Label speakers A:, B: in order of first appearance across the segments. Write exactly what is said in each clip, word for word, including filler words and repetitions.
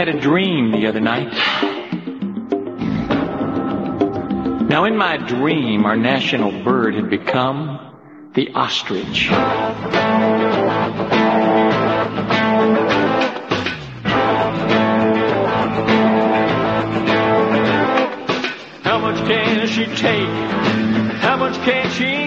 A: had a dream the other night. Now, in my dream, our national bird had become the ostrich. How much can she take? How much can she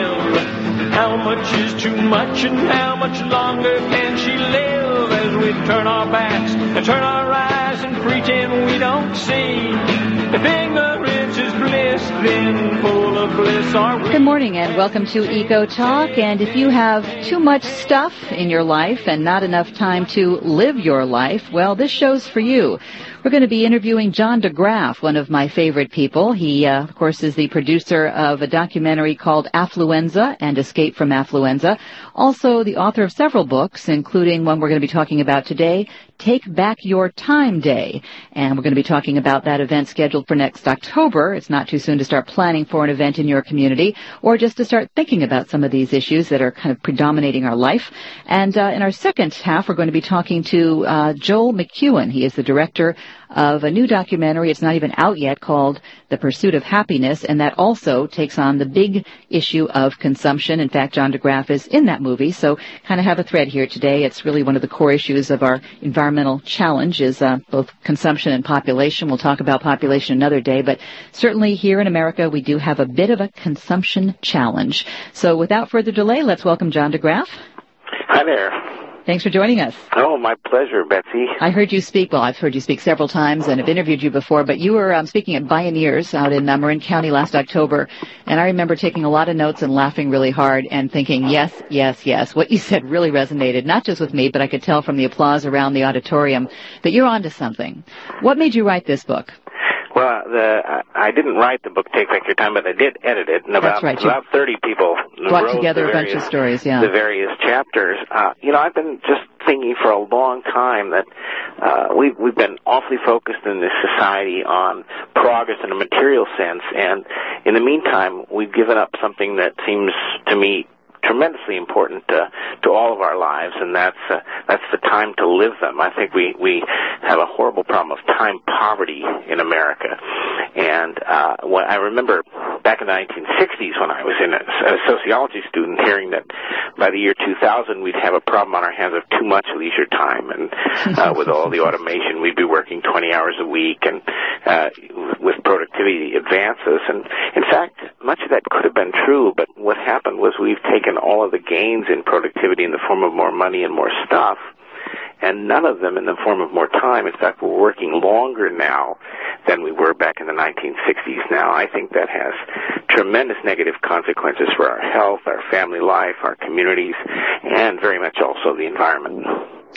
A: give? How much is too much and how much longer can she live as we turn our backs and turn our eyes and pretend we don't see? If ignorance is bliss, then full of bliss are we.
B: Good morning and welcome to Eco Talk. And if you have too much stuff in your life and not enough time to live your life, well, this show's for you. We're going to be interviewing John DeGraff, one of my favorite people. He, uh, of course, is the producer of a documentary called Affluenza and Escape from Affluenza. Also, the author of several books, including one we're going to be talking about today, Take Back Your Time Day. And we're going to be talking about that event scheduled for next October. It's not too soon to start planning for an event in your community or just to start thinking about some of these issues that are kind of predominating our life. And uh, in our second half, we're going to be talking to uh, Joel McEwen. He is the director of a new documentary. It's not even out yet, called The Pursuit of Happiness, and that also takes on the big issue of consumption. In fact, John DeGraff is in that movie, so kind of have a thread here today. It's really one of the core issues of our environmental challenge is uh, both consumption and population. We'll talk about population another day, but certainly here in America, we do have a bit of a consumption challenge. So without further delay, let's welcome John DeGraff.
C: Hi there.
B: Thanks for joining us.
C: Oh, my pleasure, Betsy.
B: I heard you speak, well, I've heard you speak several times and have interviewed you before, but you were um, speaking at Bioneers out in uh, Marin County last October, and I remember taking a lot of notes and laughing really hard and thinking, yes, yes, yes. What you said really resonated, not just with me, but I could tell from the applause around the auditorium that you're onto something. What made you write this book?
C: Well, the, I didn't write the book Take Back Your Time, but I did edit it, and about,
B: right.
C: about thirty people
B: brought
C: wrote
B: together
C: the
B: a
C: various,
B: bunch of stories, yeah.
C: the various chapters. Uh, you know, I've been just thinking for a long time that uh, we've, we've been awfully focused in this society on progress in a material sense, and in the meantime, we've given up something that seems to me tremendously important uh, to all of our lives, and that's uh, that's the time to live them. I think we, we have a horrible problem of time poverty in America. And uh, when I remember back in the nineteen sixties when I was in a, a sociology student hearing that by the year two thousand we'd have a problem on our hands of too much leisure time, and uh, with all the automation we'd be working twenty hours a week, and uh, with productivity advances. And in fact, much of that could have been true, but what happened was we've taken all of the gains in productivity in the form of more money and more stuff, and none of them in the form of more time. In fact, we're working longer now than we were back in the nineteen sixties. Now, I think that has tremendous negative consequences for our health, our family life, our communities, and very much also the environment.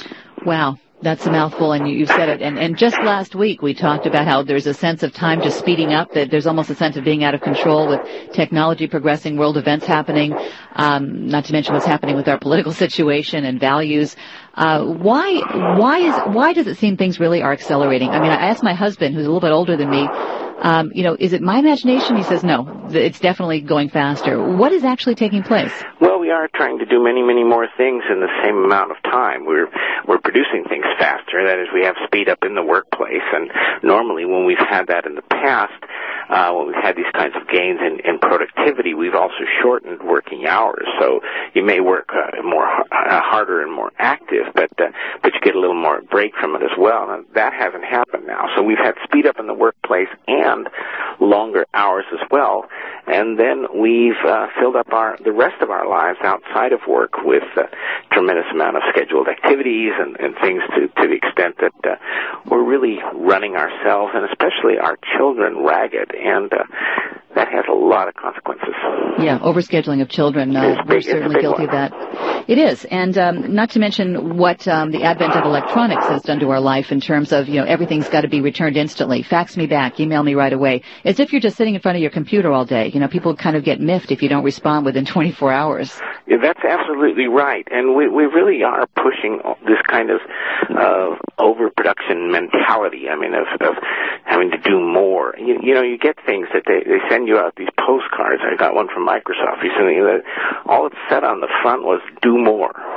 B: Wow. That's a mouthful, and you said it. And, and just last week, we talked about how there's a sense of time just speeding up, that there's almost a sense of being out of control with technology progressing, world events happening, um, not to mention what's happening with our political situation and values. Uh, why, why is, why does it seem things really are accelerating? I mean, I asked my husband, who's a little bit older than me, um, you know, is it my imagination? He says, no, it's definitely going faster. What is actually taking place?
C: Well, we are trying to do many, many more things in the same amount of time. We're, we're producing things faster. That is, we have speed up in the workplace, and normally when we've had that in the past, uh, when we've had these kinds of gains in, in productivity, we've also shortened working hours. So you may work uh, more uh, harder and more active, but uh, but you get a little more break from it as well. And that hasn't happened now. So we've had speed up in the workplace and longer hours as well. And then we've uh, filled up our the rest of our lives outside of work with a tremendous amount of scheduled activities and, and things to, to the extent that uh, we're really running ourselves and especially our children ragged. And uh, that has a lot of consequences.
B: Yeah, overscheduling of children. Uh, we're certainly guilty of that. It is. And um, not to mention what um, the advent of electronics has done to our life in terms of, you know, everything's got to be returned instantly. Fax me back, email me right away. As if you're just sitting in front of your computer all day. You know, people kind of get miffed if you don't respond within twenty-four hours.
C: Yeah, that's absolutely right. And we, we really are pushing this kind of uh, overproduction mentality, I mean, of, of having to do more. You, you know, you get things that they, they send you out, these postcards. I got one from Microsoft recently that all it said on the front was, do more.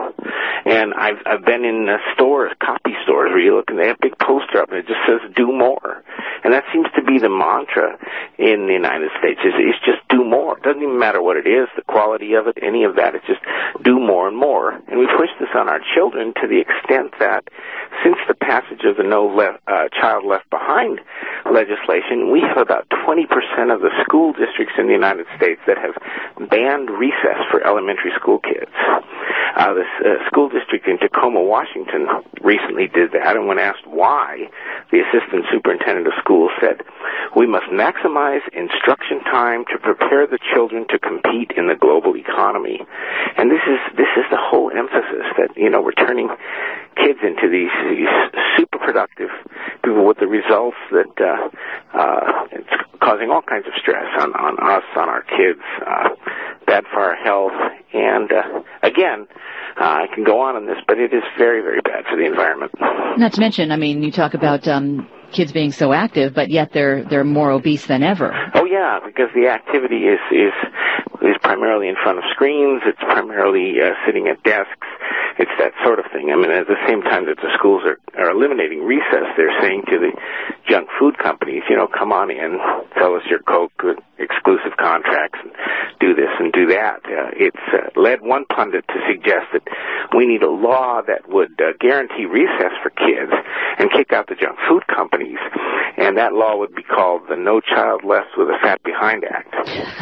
C: And I've I've been in uh, stores, copy stores, where you look and they have a big poster up and it just says "do more," and that seems to be the mantra in the United States. Is is just do more. It doesn't even matter what it is, the quality of it, any of that. It's just do more and more. And we push this on our children to the extent that since the passage of the No Left, uh, Child Left Behind legislation, we have about twenty percent of the school districts in the United States that have banned recess for elementary school kids. Uh, the uh, school district in Tacoma, Washington recently did that, and when asked why, the assistant superintendent of schools said, "We must maximize instruction time to prepare the children to compete in the global economy." And this is this is the whole emphasis that, you know, we're turning kids into these, these super productive people with the results that uh, uh, it's causing all kinds of stress on, on us, on our kids, uh, bad for our health, and uh, again, uh, I can go on on this, but it is very, very bad for the environment.
B: Not to mention, I mean, you talk about um, kids being so active, but yet they're they're more obese than ever.
C: Oh yeah, because the activity is is is primarily in front of screens. It's primarily uh, sitting at desks. It's that sort of thing. I mean, at the same time that the schools are, are eliminating recess, they're saying to the junk food companies, you know, come on in, sell us your Coke with exclusive contracts, and do this and do that. Uh, it's uh, led one pundit to suggest that we need a law that would uh, guarantee recess for kids and kick out the junk food companies, and that law would be called the No Child Left with a Fat Behind Act.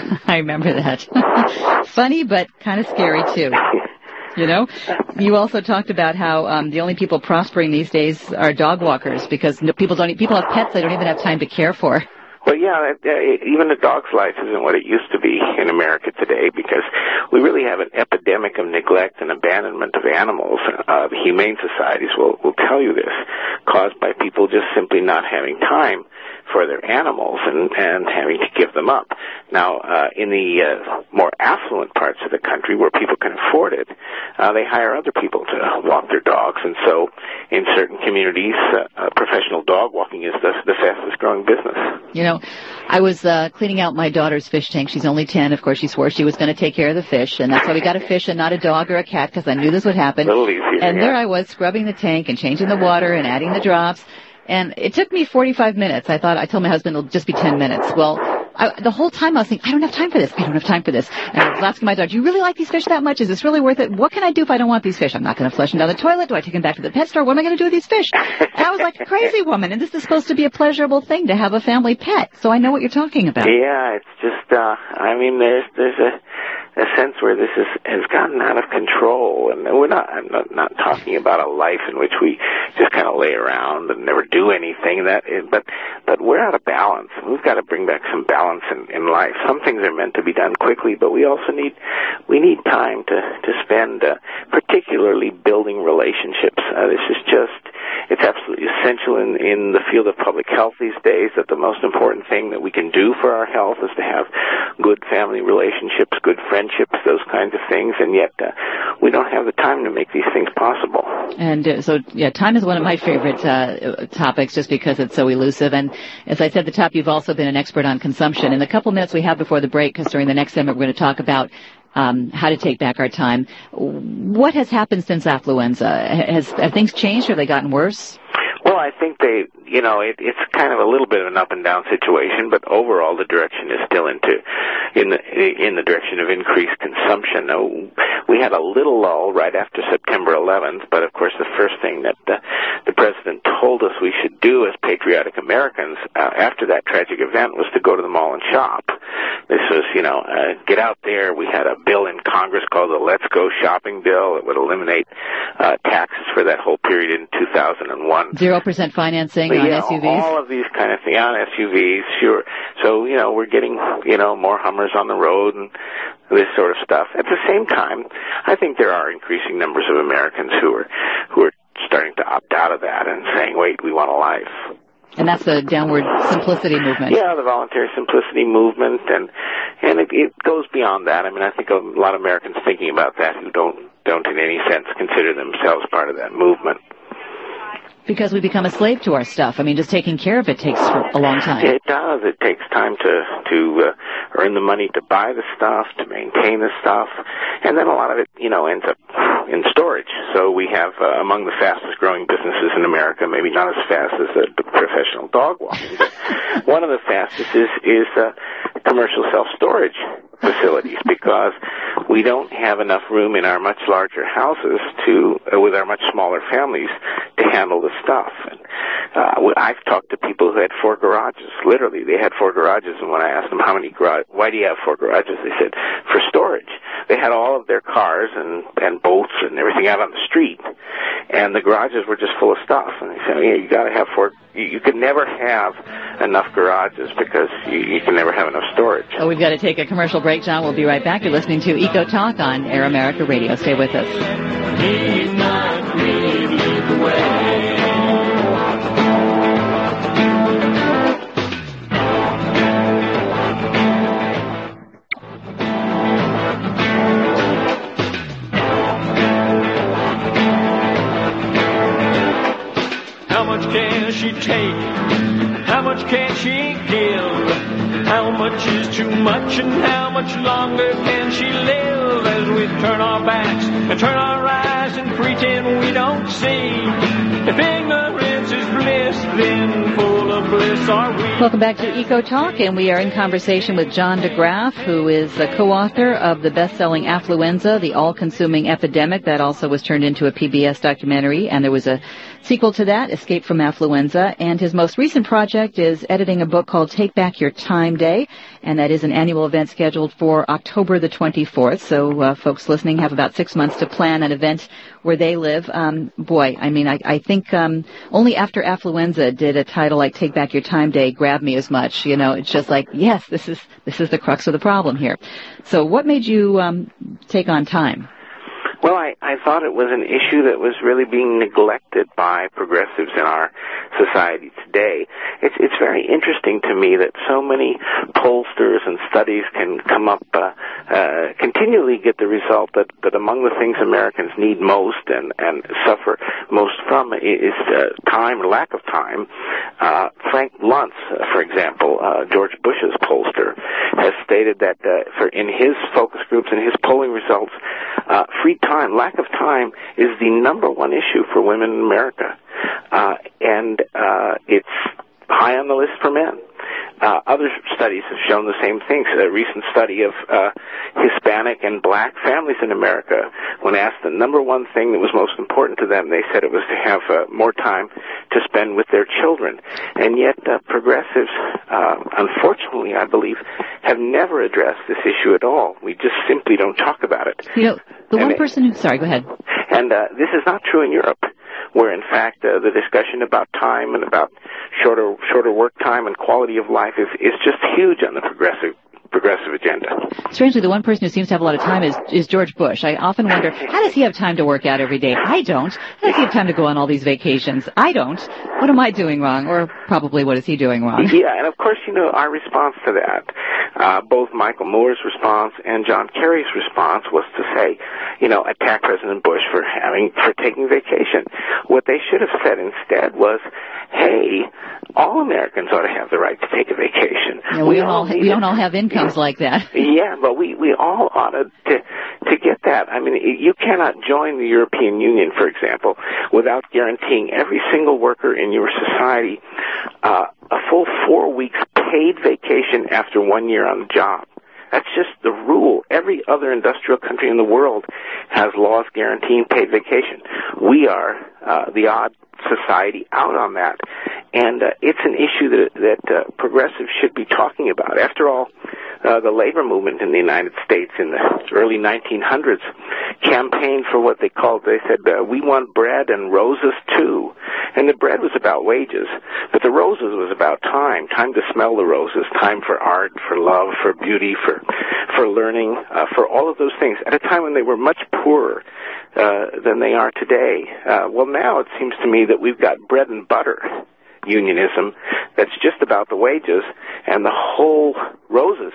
B: I remember that. Funny, but kind of scary, too. You know, you also talked about how um, the only people prospering these days are dog walkers because no, people don't. People have pets they don't even have time to care for.
C: Well, yeah, even a dog's life isn't what it used to be in America today because we really have an epidemic of neglect and abandonment of animals. Uh, the humane societies will, will tell you this, caused by people just simply not having time for their animals and, and having to give them up. Now, uh, in the uh, more affluent parts of the country where people can afford it, uh, they hire other people to walk their dogs. And so in certain communities, uh, uh, professional dog walking is the, the fastest growing business.
B: You know, I was uh, cleaning out my daughter's fish tank. She's only ten. Of course, she swore she was going to take care of the fish, and that's why we got a fish and not a dog or a cat because I knew this would happen.
C: A little easier,
B: and
C: yeah.
B: There I was scrubbing the tank and changing the water and adding the drops. And it took me forty-five minutes. I thought, I told my husband it'll just be ten minutes. Well, I, the whole time I was thinking, I don't have time for this. I don't have time for this. And I was asking my daughter, do you really like these fish that much? Is this really worth it? What can I do if I don't want these fish? I'm not going to flush them down the toilet. Do I take them back to the pet store? What am I going to do with these fish? And I was like a crazy woman. And this is supposed to be a pleasurable thing to have a family pet. So I know what you're talking about.
C: Yeah, it's just, uh, I mean, there's, there's a, a sense where this is, has gotten out of control. And we're not, I'm not, not talking about a life in which we just kind of lay around and never do anything. That is, but, but we're out of balance. We've got to bring back some balance in, in life. Some things are meant to be done quickly, but we also need, we need time to, to spend, uh, particularly building relationships. Uh, this is just, it's absolutely essential in, in the field of public health these days that the most important thing that we can do for our health is to have good family relationships, good friendships, those kinds of things, and yet uh, we don't have the time to make these things possible.
B: And uh, so, yeah, time is one of my favorite uh, topics just because it's so elusive. And as I said at the top, you've also been an expert on consumption. In the couple minutes we have before the break, because during the next segment we're going to talk about Um, how to take back our time. What has happened since affluenza? Has have things changed or have they gotten worse?
C: Well, I think they, you know, it, it's kind of a little bit of an up and down situation, but overall the direction is still into, in the in the direction of increased consumption. Now, we had a little lull right after September eleventh, but of course the first thing that the, the president told us we should do as patriotic Americans uh, after that tragic event was to go to the mall and shop. This was, you know, uh, get out there. We had a bill in Congress called the Let's Go Shopping Bill. It would eliminate uh, taxes for that whole period in two thousand one.
B: Zero percent financing on
C: yeah,
B: S U Vs?
C: All of these kind of things on S U Vs, sure. So, you know, we're getting, you know, more Hummers on the road and this sort of stuff. At the same time, I think there are increasing numbers of Americans who are who are starting to opt out of that and saying, wait, we want a life.
B: And that's the downward simplicity movement.
C: Yeah, the voluntary simplicity movement, and and it, it goes beyond that. I mean, I think a lot of Americans thinking about that who don't don't in any sense consider themselves part of that movement.
B: Because we become a slave to our stuff. I mean, just taking care of it takes a long time.
C: It does. It takes time to to uh, earn the money to buy the stuff, to maintain the stuff, and then a lot of it, you know, ends up in storage. So we have uh, among the fastest growing businesses in America, maybe not as fast as uh, the professional dog walking, but one of the fastest is is uh, commercial self-storage facilities, because we don't have enough room in our much larger houses to, uh, with our much smaller families, to handle the stuff. And uh, I've talked to people who had four garages. Literally, they had four garages, and when I asked them how many garages, why do you have four garages, they said for storage. They had all of their cars and and boats and everything out on the street, and the garages were just full of stuff. And they said, yeah, you got to have four. You, you could never have enough garages because you, you can never have enough storage.
B: Oh, we've got to take a commercial break, John. We'll be right back. You're listening to Eco Talk on Air America Radio. Stay with us.
A: He's not really the way. How much can she take? How much can she give? How much is too much, and how much longer can she live as we turn our backs and turn our eyes and pretend we don't see? If ignorance is bliss, then full of bliss are we.
B: Welcome back to Eco Talk, and we are in conversation with John DeGraff, who is a co-author of the best-selling Affluenza, the all-consuming epidemic. That also was turned into a P B S documentary, and there was a sequel to that, Escape from Affluenza. And his most recent project is editing a book called Take Back Your Time Day, and that is an annual event scheduled for October the twenty-fourth. So uh, folks listening have about six months to plan an event where they live. Um, boy, I mean, I, I think um, only after Affluenza did a title like Take Back Your Time Day grab me as much. You know, it's just like, yes, this is this is the crux of the problem here. So what made you um, take on time?
C: Well, I, I thought it was an issue that was really being neglected by progressives in our society today. It's it's very interesting to me that so many pollsters and studies can come up, uh, uh, continually get the result that, that among the things Americans need most and, and suffer most from is uh, time or lack of time. Uh, Frank Luntz, uh, for example, uh, George Bush's pollster, has stated that uh, for in his focus groups and his polling results, uh, free time, lack of time, is the number one issue for women in America, uh, and uh, it's high on the list for men. Uh, other studies have shown the same things. A recent study of uh, Hispanic and black families in America, when asked the number one thing that was most important to them, they said it was to have uh, more time to spend with their children. And yet uh, progressives, uh, unfortunately, I believe, have never addressed this issue at all. We just simply don't talk about it.
B: You know, the
C: and
B: one
C: it,
B: person who... Sorry, go ahead.
C: And uh, this is not true in Europe, where, in fact, uh, the discussion about time and about shorter shorter work time and quality of life is, is just huge on the progressive progressive agenda.
B: Strangely, the one person who seems to have a lot of time is, is George Bush. I often wonder, how does he have time to work out every day? I don't. How does he have time to go on all these vacations? I don't. What am I doing wrong? Or probably what is he doing wrong?
C: Yeah, and of course, you know, our response to that, uh, both Michael Moore's response and John Kerry's response was to say, you know, attack President Bush for having, for taking vacation. What they should have said instead was, hey, all Americans ought to have the right to take a vacation.
B: Yeah, we, we don't all, all we don't all have incomes like that.
C: Yeah, but we, we all ought to, to to get that. I mean, you cannot join the European Union, for example, without guaranteeing every single worker in your society uh, a full four weeks paid vacation after one year on the job. That's just the rule. Every other industrial country in the world has laws guaranteeing paid vacation. We are uh, the odd society out on that, and uh, it's an issue that that uh, progressives should be talking about. After all, uh, the labor movement in the United States in the early nineteen hundreds campaigned for what they called, they said, uh, we want bread and roses too. And the bread was about wages, but the roses was about time, time to smell the roses, time for art, for love, for beauty, for for learning, uh, for all of those things, at a time when they were much poorer uh, than they are today. Uh, well, now it seems to me that we've got bread and butter unionism that's just about the wages, and the whole roses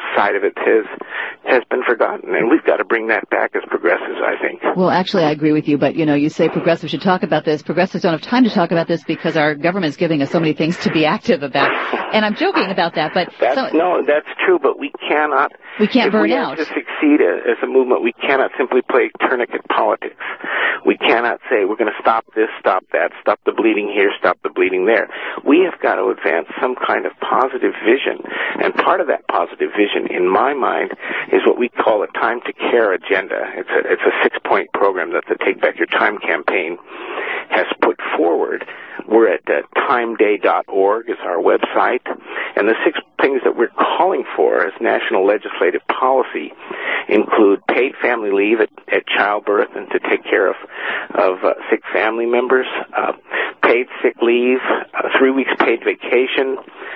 C: side of it has has been forgotten, and we've got to bring that back as progressives, I think.
B: Well, actually, I agree with you, but, you know, you say progressives should talk about this. Progressives don't have time to talk about this because our government is giving us so many things to be active about. And I'm joking about that, but...
C: That's,
B: so,
C: no, that's true, but we cannot...
B: We can't burn
C: we
B: out.
C: To succeed as a movement, we cannot simply play tourniquet politics. We cannot say we're going to stop this, stop that, stop the bleeding here, stop the bleeding there. We have got to advance some kind of positive vision, and part of that positive vision, in my mind, is what we call a Time to Care agenda. It's a, it's a six-point program that the Take Back Your Time campaign has put forward. We're at uh, time day dot org is our website, and the six things that we're calling for as national legislative policy include paid family leave at, at childbirth and to take care of of uh, sick family members, uh, paid sick leave, uh, three weeks paid vacation,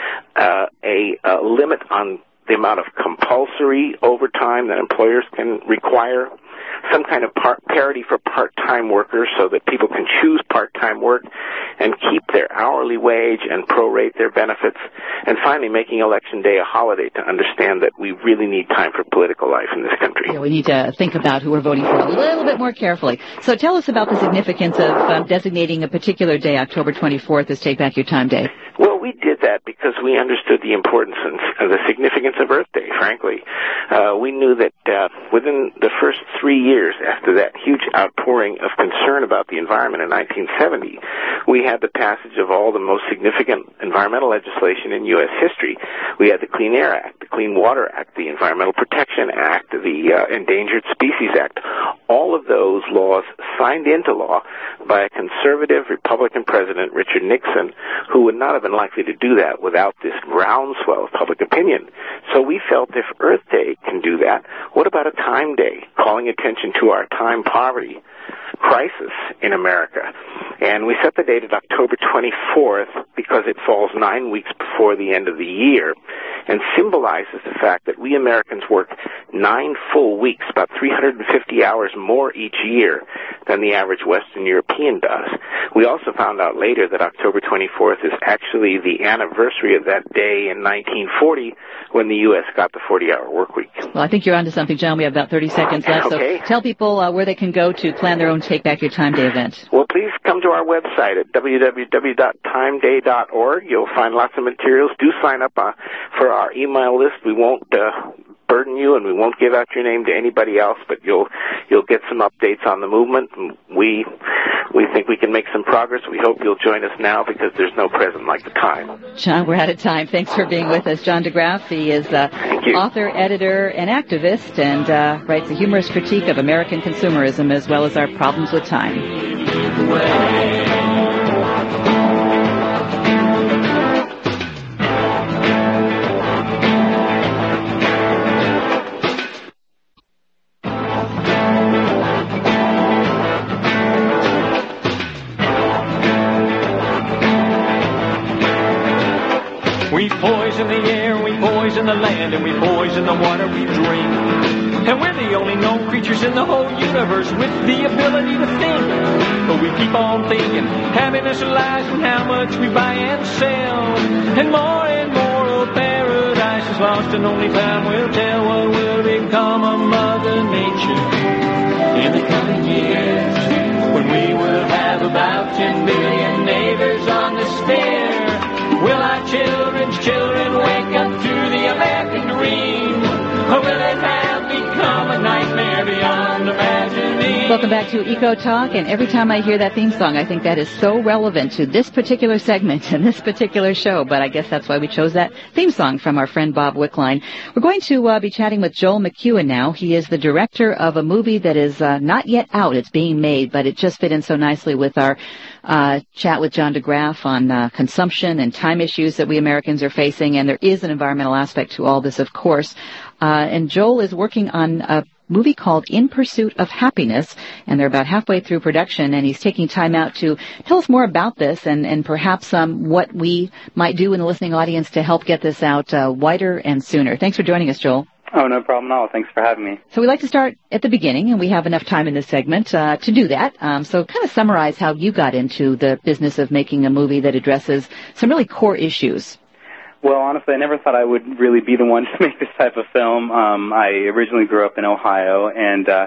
C: uh, a, a limit on the amount of compulsory overtime that employers can require, some kind of par- parity for part-time workers so that people can choose part-time work and keep their hourly wage and prorate their benefits, and finally making Election Day a holiday to understand that we really need time for political life in this country.
B: Yeah, we need to think about who we're voting for a little bit more carefully. So tell us about the significance of um, designating a particular day, October twenty-fourth, as Take Back Your Time Day.
C: Well, we did that because we understood the importance and the significance of Earth Day, frankly. Uh, we knew that uh, within the first three years after that huge outpouring of concern about the environment in nineteen seventy, we had the passage of all the most significant environmental legislation in U S history. We had the Clean Air Act, the Clean Water Act, the Environmental Protection Act, the uh, Endangered Species Act. All of those laws signed into law by a conservative Republican president, Richard Nixon, who would not have been likely to do that without this groundswell of public opinion. So we felt if Earth Day can do that, what about a time day, calling attention to our time poverty crisis in America? And we set the date at October twenty-fourth because it falls nine weeks before the end of the year and symbolizes the fact that we Americans work nine full weeks, about three hundred fifty hours more each year than the average Western European does. We also found out later that October twenty-fourth is actually the anniversary of that day in nineteen forty when the U S got the forty-hour work week.
B: Well, I think you're onto something, John. We have about thirty seconds left,
C: okay.
B: So tell people uh, where they can go to plan their own Take Back Your Time Day event.
C: Well, please come to our website at w w w dot time day dot org. You'll find lots of materials. Do sign up uh, for our email list. We won't uh, burden you, and we won't give out your name to anybody else, but you'll you'll get some updates on the movement. We we think we can make some progress. We hope you'll join us now because there's no present like the time.
B: John, we're out of time. Thanks for being with us. John DeGraff, he is uh, author, editor, and activist, and uh, writes a humorous critique of American consumerism as well as our problems with time.
A: We poison the air, we poison the land, and we poison the water we drink. And we're the only known creatures in the whole universe with the ability to think. But we keep on thinking happiness lies in how much we buy and sell. And more and more of paradise is lost, and only time will tell what will become of Mother Nature in the coming years, when we will have about ten billion neighbors on the sphere. Will our children's children wake up to the American dream? Or will it have become a nightmare beyond imagining?
B: Welcome back to Eco Talk, and every time I hear that theme song, I think that is so relevant to this particular segment and this particular show, but I guess that's why we chose that theme song from our friend Bob Wickline. We're going to uh, be chatting with Joel McEwen now. He is the director of a movie that is uh, not yet out. It's being made, but it just fit in so nicely with our Uh, chat with John DeGraff on uh, consumption and time issues that we Americans are facing, and there is an environmental aspect to all this, of course. Uh, and Joel is working on a movie called In Pursuit of Happiness, and they're about halfway through production, and he's taking time out to tell us more about this and, and perhaps um, what we might do in the listening audience to help get this out uh, wider and sooner. Thanks for joining us, Joel.
D: Oh, no problem at all. Thanks for having me.
B: So we like to start at the beginning, and we have enough time in this segment uh, to do that. Um, so kind of summarize how you got into the business of making a movie that addresses some really core issues.
D: Well, honestly, I never thought I would really be the one to make this type of film. Um, I originally grew up in Ohio and uh,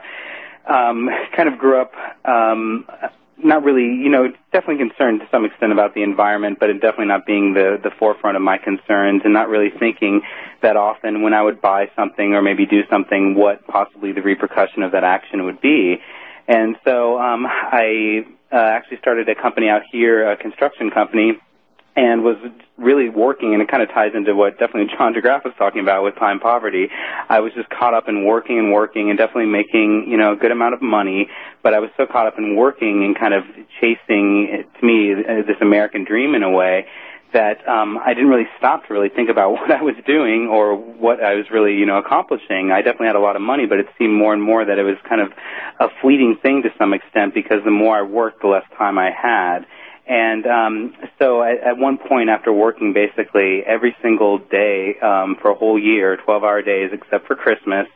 D: um, kind of grew up um, not really, you know, definitely concerned to some extent about the environment, but it definitely not being the, the forefront of my concerns and not really thinking that often when I would buy something or maybe do something what possibly the repercussion of that action would be. And so um, I uh, actually started a company out here, a construction company, and was really working, and it kind of ties into what definitely John DeGraff was talking about with Time Poverty. I was just caught up in working and working and definitely making, you know, a good amount of money, but I was so caught up in working and kind of chasing, to me, this American dream in a way that um, I didn't really stop to really think about what I was doing or what I was really, you know, accomplishing. I definitely had a lot of money, but it seemed more and more that it was kind of a fleeting thing to some extent because the more I worked, the less time I had. And um, so at, at one point after working basically every single day um, for a whole year, twelve-hour days except for Christmas,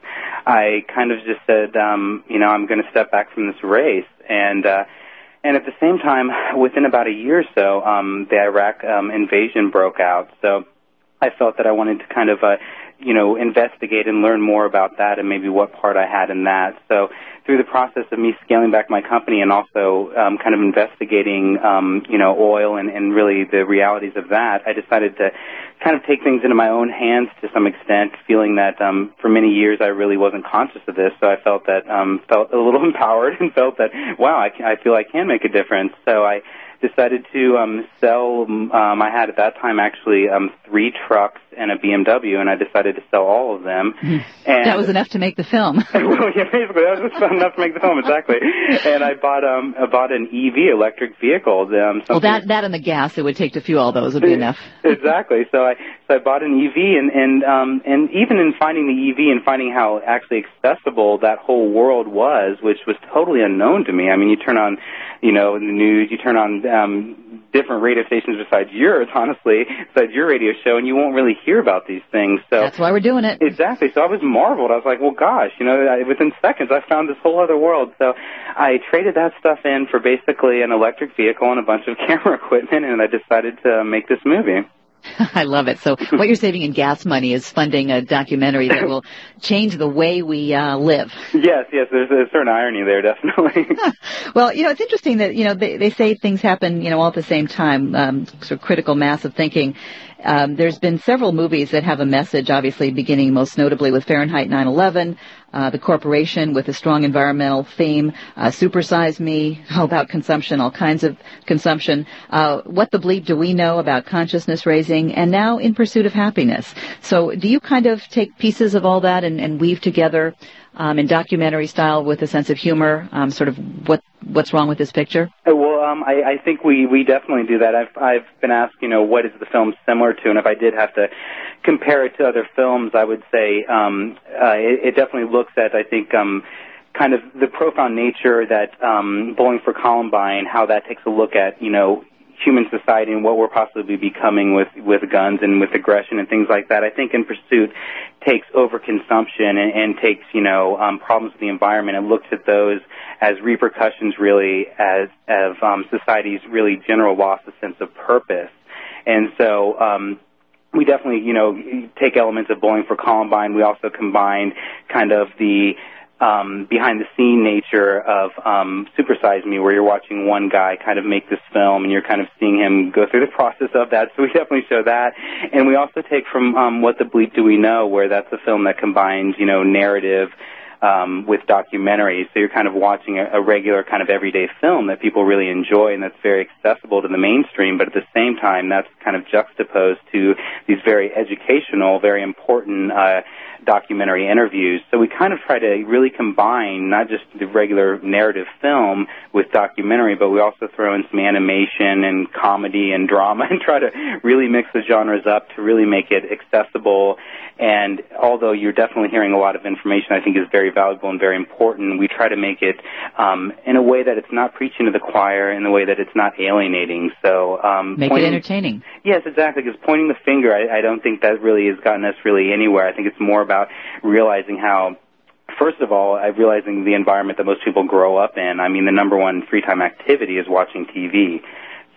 D: I kind of just said, um, you know, I'm going to step back from this race. And uh, and at the same time, within about a year or so, um, the Iraq um, invasion broke out. So I felt that I wanted to kind of, uh, you know, investigate and learn more about that and maybe what part I had in that. So through the process of me scaling back my company and also um, kind of investigating, um, you know, oil and, and really the realities of that, I decided to kind of take things into my own hands to some extent, feeling that um, for many years I really wasn't conscious of this. So I felt that, um, felt a little empowered and felt that, wow, I, can, I feel I can make a difference. So I decided to um, sell, um, I had at that time actually um, three trucks and a B M W, and I decided to sell all of them.
B: And that was enough to make the film.
D: Well, yeah, basically, that was just enough to make the film, exactly. And I bought um, I bought an E V, electric vehicle. Um,
B: well, that that and the gas it would take to fuel all those would be enough.
D: Exactly. So I so I bought an E V, and and um, and even in finding the E V and finding how actually accessible that whole world was, which was totally unknown to me. I mean, you turn on, you know, the news, you turn on um, different radio stations besides yours, honestly, besides your radio show, and you won't really hear about these things. So
B: that's why we're doing it.
D: Exactly. So I was marveled. I was like, well, gosh, you know, I, within seconds I found this whole other world. So I traded that stuff in for basically an electric vehicle and a bunch of camera equipment, and I decided to make this movie.
B: I love it. So what you're saving in gas money is funding a documentary that will change the way we uh, live.
D: Yes, yes, there's a certain irony there, definitely.
B: Well, you know, it's interesting that, you know, they, they say things happen, you know, all at the same time, um, sort of critical mass of thinking. Um, there's been several movies that have a message, obviously, beginning most notably with Fahrenheit nine eleven, uh, The Corporation with a strong environmental theme, uh, Supersize Me, all about consumption, all kinds of consumption, uh, What the Bleep Do We Know about consciousness raising, and now In Pursuit of Happiness. So do you kind of take pieces of all that and, and weave together um, in documentary style with a sense of humor, um, sort of what what's wrong with this picture?
D: Well, um, I, I think we, we definitely do that. I've I've been asked, you know, what is the film similar to, and if I did have to compare it to other films, I would say um, uh, it, it definitely looks at, I think, um, kind of the profound nature that um, Bowling for Columbine, how that takes a look at, you know, human society and what we're possibly becoming with, with guns and with aggression and things like that. I think In Pursuit takes overconsumption and, and takes, you know, um, problems with the environment and looks at those as repercussions really as of um, society's really general loss of sense of purpose. And so um, we definitely, you know, take elements of Bowling for Columbine. We also combine kind of the Um, behind-the-scene nature of um, Supersize Me, where you're watching one guy kind of make this film, and you're kind of seeing him go through the process of that. So we definitely show that. And we also take from um, What the Bleep Do We Know, where that's a film that combines, you know, narrative um, with documentary. So you're kind of watching a, a regular kind of everyday film that people really enjoy and that's very accessible to the mainstream, but at the same time, that's kind of juxtaposed to these very educational, very important uh documentary interviews. So we kind of try to really combine not just the regular narrative film with documentary, but we also throw in some animation and comedy and drama and try to really mix the genres up to really make it accessible. And although you're definitely hearing a lot of information I think is very valuable and very important, we try to make it um, in a way that it's not preaching to the choir, in a way that it's not alienating. So um,
B: Make
D: pointing,
B: it entertaining.
D: Yes, exactly, because pointing the finger, I, I don't think that really has gotten us really anywhere. I think it's more about realizing how, first of all, I'm realizing the environment that most people grow up in. I mean, the number one free time activity is watching T V.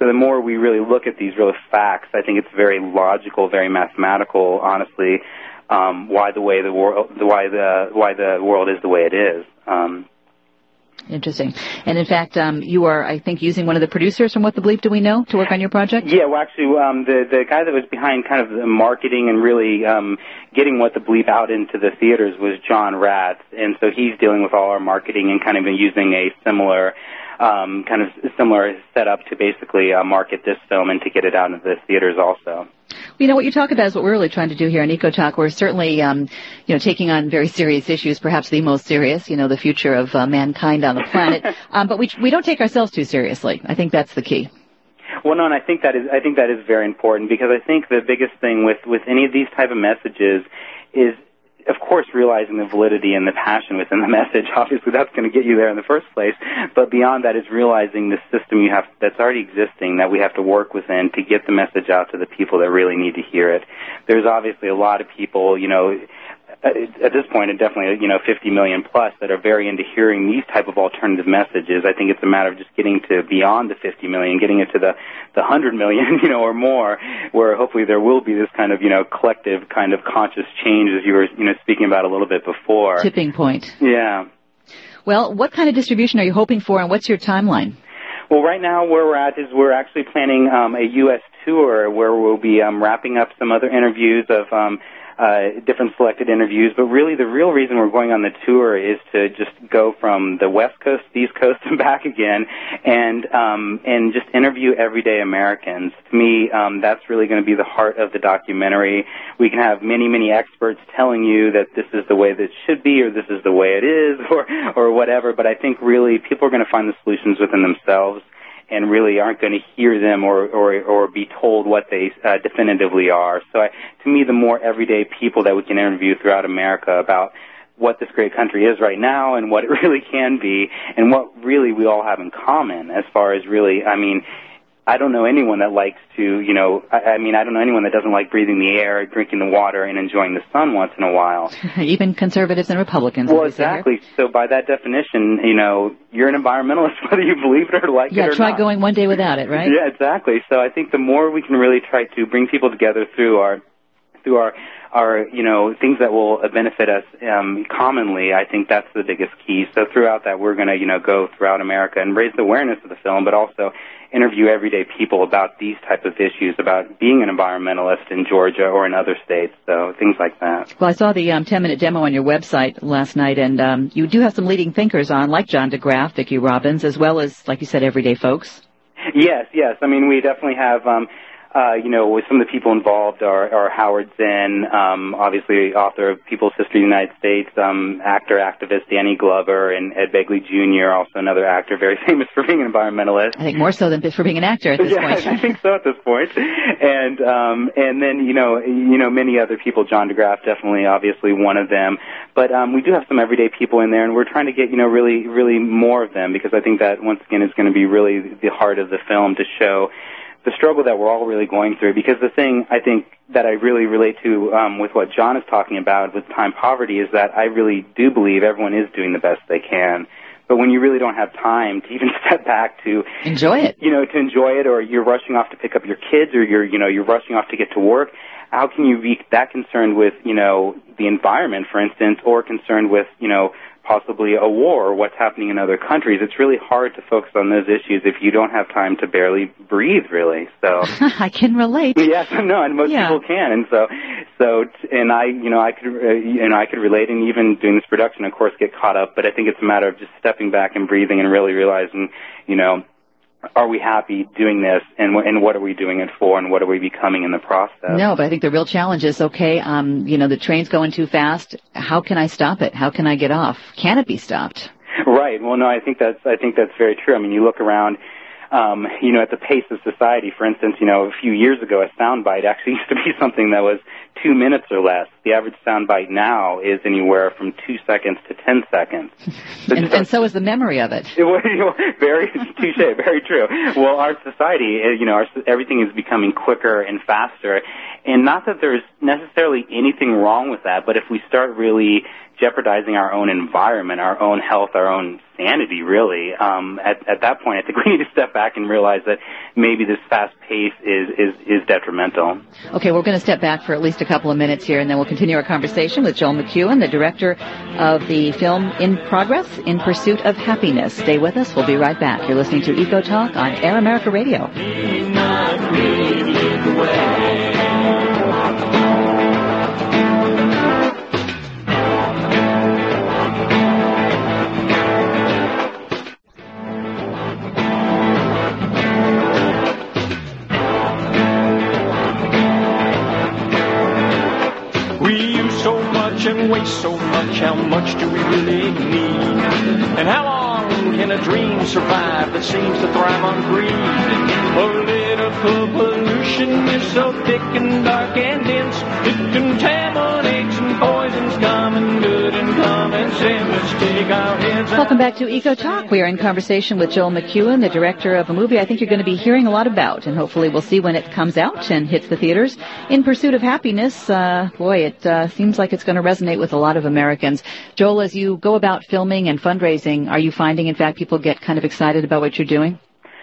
D: So the more we really look at these real facts, I think it's very logical, very mathematical, honestly, um, why the way the world, why the why the world is the way it is. Um,
B: Interesting. And in fact, um, you are, I think, using one of the producers from What the Bleep Do We Know to work on your project?
D: Yeah, well, actually, um, the the guy that was behind kind of the marketing and really um, getting What the Bleep out into the theaters was John Ratz, and so he's dealing with all our marketing and kind of using a similar um, kind of similar setup to basically uh, market this film and to get it out into the theaters also.
B: You know, what you talk about is what we're really trying to do here in EcoTalk. We're certainly, um, you know, taking on very serious issues, perhaps the most serious, you know, the future of uh, mankind on the planet. um, but we we don't take ourselves too seriously. I think that's the key.
D: Well, no, and I think that is I think that is very important, because I think the biggest thing with, with any of these type of messages is, of course, realizing the validity and the passion within the message. Obviously, that's going to get you there in the first place. But beyond that is realizing the system you have that's already existing that we have to work within to get the message out to the people that really need to hear it. There's obviously a lot of people, you know, at this point, and definitely, you know, fifty million plus that are very into hearing these type of alternative messages. I think it's a matter of just getting to beyond the fifty million, getting it to the, the one hundred million, you know, or more, where hopefully there will be this kind of, you know, collective kind of conscious change, as you were, you know, speaking about a little bit before.
B: Tipping point.
D: Yeah.
B: Well, what kind of distribution are you hoping for, and what's your timeline?
D: Well, right now where we're at is we're actually planning um, a U S tour where we'll be um, wrapping up some other interviews of um, uh, different selected interviews. But really the real reason we're going on the tour is to just go from the West Coast to the East Coast and back again and um, and just interview everyday Americans. To me, um, that's really going to be the heart of the documentary. We can have many, many experts telling you that this is the way that it should be, or this is the way it is, or, or whatever. But I think really people are going to find the solutions within themselves, and really aren't going to hear them or, or, or be told what they uh, definitively are. So I, to me, the more everyday people that we can interview throughout America about what this great country is right now and what it really can be and what really we all have in common as far as really, I mean, I don't know anyone that likes to, you know, I, I mean, I don't know anyone that doesn't like breathing the air, drinking the water, and enjoying the sun once in a while.
B: Even conservatives and Republicans.
D: Well, exactly. So by that definition, you know, you're an environmentalist whether you believe it or like
B: yeah,
D: it or not.
B: Yeah, try going one day without it, right?
D: Yeah, exactly. So I think the more we can really try to bring people together through our, through our, our, you know, things that will benefit us um, commonly, I think that's the biggest key. So throughout that, we're going to, you know, go throughout America and raise the awareness of the film, but also interview everyday people about these type of issues, about being an environmentalist in Georgia or in other states, so things like that.
B: Well, I saw the um, ten-minute demo on your website last night, and um, you do have some leading thinkers on, like John DeGraff, Vicki Robbins, as well as, like you said, everyday folks.
D: Yes, yes. I mean, we definitely have... Um, Uh, you know, with some of the people involved are, are Howard Zinn, um, obviously author of People's History of the United States, um, actor, activist Danny Glover, and Ed Begley Junior, also another actor very famous for being an environmentalist.
B: I think more so than for being an actor at this
D: yeah,
B: point.
D: I think so at this point. And, um, and then, you know, you know, many other people, John DeGraff definitely, obviously one of them. But, um, we do have some everyday people in there, and we're trying to get, you know, really, really more of them, because I think that, once again, is going to be really the heart of the film, to show the struggle that we're all really going through. Because the thing I think that I really relate to um, with what John is talking about with time poverty is that I really do believe everyone is doing the best they can. But when you really don't have time to even step back to
B: enjoy it,
D: you know, to enjoy it, or you're rushing off to pick up your kids, or you're, you know, you're rushing off to get to work, how can you be that concerned with, you know, the environment, for instance, or concerned with, you know, possibly a war or what's happening in other countries? It's really hard to focus on those issues if you don't have time to barely breathe, really. So
B: I can relate.
D: Yes, no, and most
B: yeah.
D: people can. And so, so, and I, you know, I could, uh, you know, I could relate, and even doing this production, of course, get caught up. But I think it's a matter of just stepping back and breathing and really realizing, you know, are we happy doing this, and and what are we doing it for, and what are we becoming in the process?
B: No, but I think the real challenge is, okay, um, you know, the train's going too fast. How can I stop it? How can I get off? Can it be stopped?
D: Right. Well, no, I think that's I think that's very true. I mean, you look around, um, you know, at the pace of society. For instance, you know, a few years ago, a soundbite actually used to be something that was two minutes or less. The average soundbite now is anywhere from two seconds to ten seconds.
B: So and, and so is the memory of it.
D: it very touche, very true. Well, our society, you know, our, everything is becoming quicker and faster, and not that there's necessarily anything wrong with that, but if we start really jeopardizing our own environment, our own health, our own sanity, really. Um, at, at that point, I think we need to step back and realize that maybe this fast pace is, is, is detrimental.
B: Okay, we're going to step back for at least a couple of minutes here, and then we'll continue our conversation with Joel McEwen, the director of the film In Progress, In Pursuit of Happiness. Stay with us. We'll be right back. You're listening to Eco Talk on Air America Radio.
A: And waste so much, how much do we really need? And how long can a dream survive that seems to thrive on greed? Political pollution is so thick and dark and dense, it contaminates and poisons common good and common sense. Let's take our heads out.
B: Welcome back to Eco Talk. We are in conversation with Joel McEwen, the director of a movie I think you're going to be hearing a lot about, and hopefully we'll see when it comes out and hits the theaters. In Pursuit of Happiness, uh, boy, it uh, seems like it's going to resonate with a lot of Americans. Joel, as you go about filming and fundraising, are you finding, in fact, people get kind of excited about what you're doing?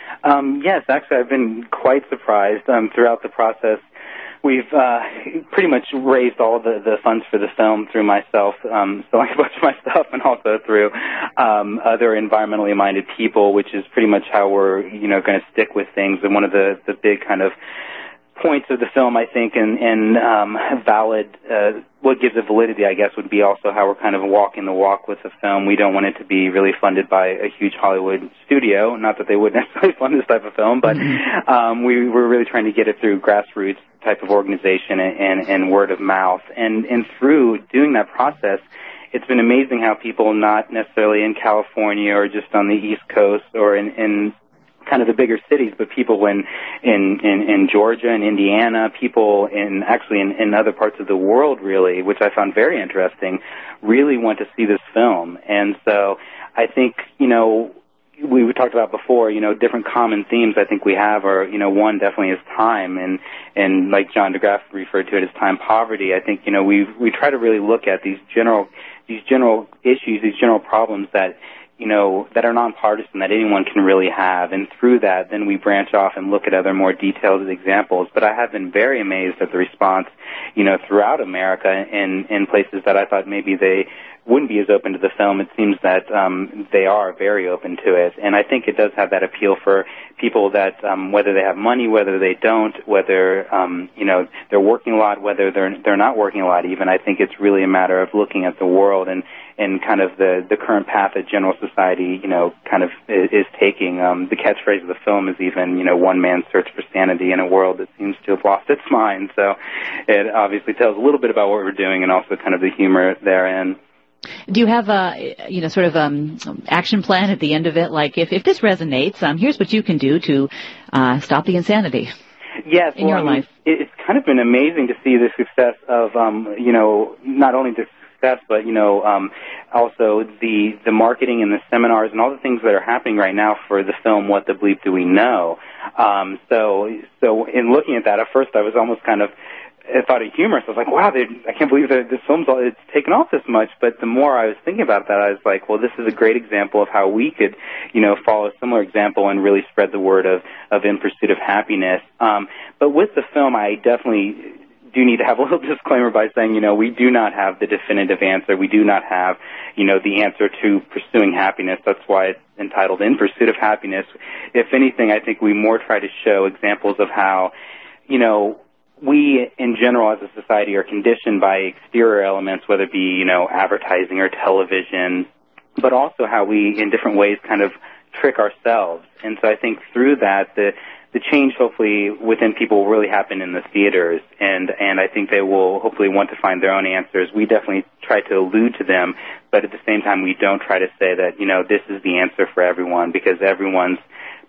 D: Um, yes, actually, I've been quite surprised um, throughout the process. We've uh, pretty much raised all the, the funds for the film through myself, um, selling a bunch of my stuff, and also through um, other environmentally minded people, which is pretty much how we're, you know, going to stick with things. And one of the, the big kind of points of the film, I think, and, and um, valid, uh, what gives it validity, I guess, would be also how we're kind of walking the walk with the film. We don't want it to be really funded by a huge Hollywood studio, not that they would necessarily fund this type of film, but um, we were really trying to get it through grassroots type of organization and, and, and word of mouth. And, and through doing that process, it's been amazing how people not necessarily in California or just on the East Coast or in, in kind of the bigger cities, but people in in, in, in Georgia and Indiana, people in actually in, in other parts of the world, really, which I found very interesting, really want to see this film. And so I think, you know, we talked about before, you know, different common themes I think we have are, you know, one definitely is time, and, and like John DeGraff referred to it as time poverty. I think, you know, we we try to really look at these general these general issues, these general problems that, you know, that are nonpartisan, that anyone can really have. And through that, then we branch off and look at other more detailed examples. But I have been very amazed at the response, you know, throughout America in, in places that I thought maybe they wouldn't be as open to the film. It seems that um, they are very open to it. And I think it does have that appeal for people that, um, whether they have money, whether they don't, whether, um, you know, they're working a lot, whether they're, they're not working a lot even. I think it's really a matter of looking at the world and, and kind of the, the current path that general society, you know, kind of is, is taking. Um, the catchphrase of the film is even, you know, one man's search for sanity in a world that seems to have lost its mind. So it obviously tells a little bit about what we're doing and also kind of the humor therein.
B: Do you have a, you know, sort of um action plan at the end of it? Like, if, if this resonates, um, here's what you can do to uh, stop the insanity.
D: Yes,
B: in
D: well,
B: your
D: I mean,
B: life.
D: It's kind of been amazing to see the success of, um, you know, not only the success, but, you know, um, also the the marketing and the seminars and all the things that are happening right now for the film What the Bleep Do We Know? Um, so, so in looking at that, at first I was almost kind of I thought of humorous. I was like, wow, I can't believe that this film's all, it's taken off this much. But the more I was thinking about that, I was like, well, this is a great example of how we could, you know, follow a similar example and really spread the word of, of In Pursuit of Happiness. Um, but with the film, I definitely do need to have a little disclaimer by saying, you know, we do not have the definitive answer. We do not have, you know, the answer to pursuing happiness. That's why it's entitled In Pursuit of Happiness. If anything, I think we more try to show examples of how, you know, we, in general, as a society, are conditioned by exterior elements, whether it be, you know, advertising or television, but also how we, in different ways, kind of trick ourselves. And so I think through that, the the change, hopefully, within people will really happen in the theaters, and, and I think they will hopefully want to find their own answers. We definitely try to allude to them, but at the same time, we don't try to say that, you know, this is the answer for everyone, because everyone's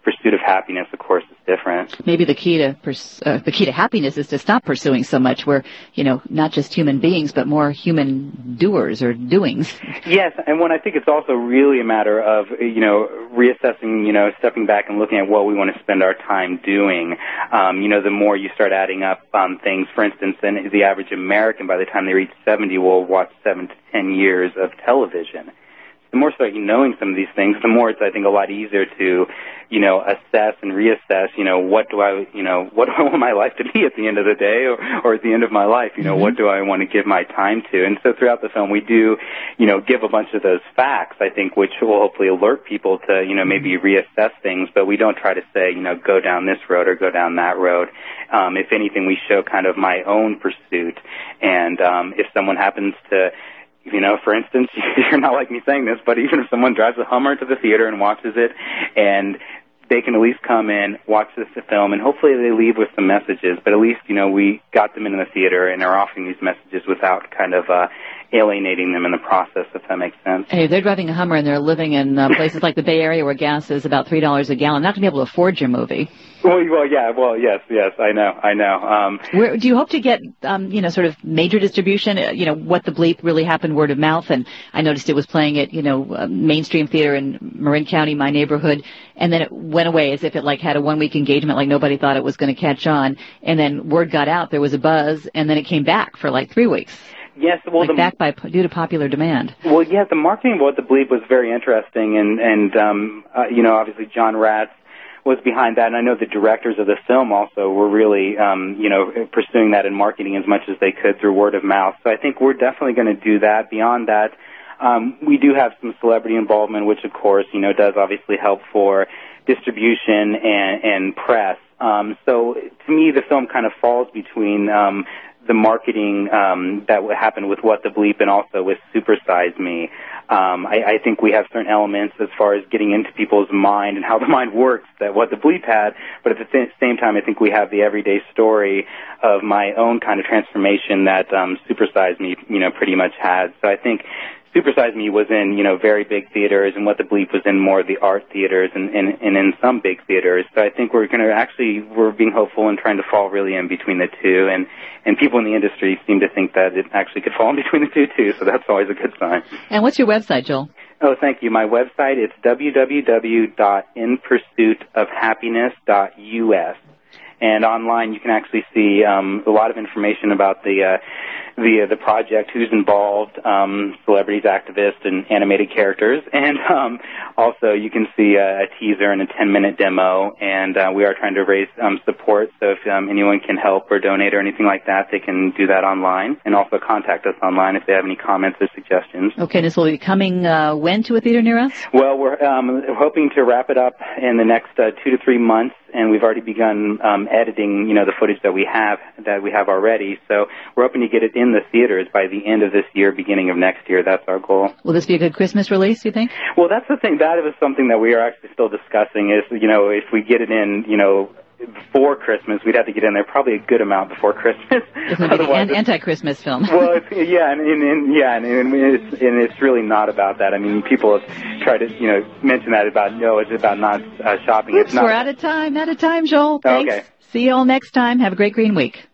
D: pursuit of happiness, of course, is different.
B: Maybe the key to pers- uh, the key to happiness is to stop pursuing so much. We're, you know, not just human beings, but more human doers or doings.
D: Yes, and when I think it's also really a matter of, you know, reassessing, you know, stepping back and looking at what we want to spend our time doing. Um, you know, the more you start adding up um, things, for instance, then the average American, by the time they reach seventy, will watch seven to ten years of television. The more start knowing some of these things, the more it's, I think, a lot easier to, you know, assess and reassess, you know, what do I, you know, what do I want my life to be at the end of the day or, or at the end of my life, you know, mm-hmm. what do I want to give my time to? And so throughout the film, we do, you know, give a bunch of those facts, I think, which will hopefully alert people to, you know, maybe reassess things, but we don't try to say, you know, go down this road or go down that road. Um, if anything, we show kind of my own pursuit. And um, if someone happens to, you know, for instance, you're not like me saying this, but even if someone drives a Hummer to the theater and watches it, and they can at least come in, watch this film, and hopefully they leave with some messages, but at least, you know, we got them into the theater and are offering these messages without kind of uh, alienating them in the process, if that makes sense.
B: Hey, if they're driving a Hummer and they're living in uh, places like the Bay Area where gas is about three dollars a gallon, not going to be able to afford your movie.
D: Well, well, yeah, well, yes, yes, I know, I know. Um,
B: Where, do you hope to get, um, you know, sort of major distribution, uh, you know, What the Bleep really happened word of mouth? And I noticed it was playing at, you know, uh, mainstream theater in Marin County, my neighborhood, and then it went away as if it, like, had a one-week engagement, like nobody thought it was going to catch on. And then word got out, there was a buzz, and then it came back for, like, three weeks.
D: Yes, well,
B: like
D: the,
B: back by due to popular demand.
D: Well, yeah, the marketing of What the Bleep was very interesting, and, and um, uh, you know, obviously John Ratz was behind that, and I know the directors of the film also were really, um, you know, pursuing that in marketing as much as they could through word of mouth. So I think we're definitely going to do that. Beyond that, um, we do have some celebrity involvement, which of course, you know, does obviously help for distribution and, and press. Um, so to me, the film kind of falls between um, the marketing um, that happened with What the Bleep and also with Super Size Me. Um, I, I think we have certain elements as far as getting into people's mind and how the mind works that What the Bleep had, but at the th- same time, I think we have the everyday story of my own kind of transformation that um, Super Size Me, you know, pretty much had. So I think Super Size Me was in, you know, very big theaters, and What the Bleep was in more of the art theaters and, and, and in some big theaters. So I think we're going to actually, we're being hopeful and trying to fall really in between the two, and, and people in the industry seem to think that it actually could fall in between the two, too, so that's always a good sign.
B: And what's your website, Joel?
D: Oh, thank you. My website is w w w dot in pursuit of happiness dot u s. And online you can actually see um, a lot of information about the uh, the uh, the project, who's involved, um, celebrities, activists, and animated characters. And um, also you can see a, a teaser and a ten-minute demo. And uh, we are trying to raise um, support, so if um, anyone can help or donate or anything like that, they can do that online. And also contact us online if they have any comments or suggestions.
B: Okay, and this will be coming uh, when to a theater near us?
D: Well, we're um, hoping to wrap it up in the next uh, two to three months. And we've already begun um, editing, you know, the footage that we have that we have already. So we're hoping to get it in the theaters by the end of this year, beginning of next year. That's our goal.
B: Will this be a good Christmas release, you think?
D: Well, that's the thing. That is something that we are actually still discussing. Is, you know, if we get it in, you know, before Christmas, we'd have to get in there probably a good amount before Christmas.
B: It's an anti-Christmas film.
D: Well, it's, yeah, and, and, and yeah, and, and it's and it's really not about that. I mean, people have tried to, you know, mention that about no, it's about not uh, shopping.
B: Oops,
D: it's not.
B: We're out of time. Out of time, Joel. Thanks.
D: Okay.
B: See you all next time. Have a great green week.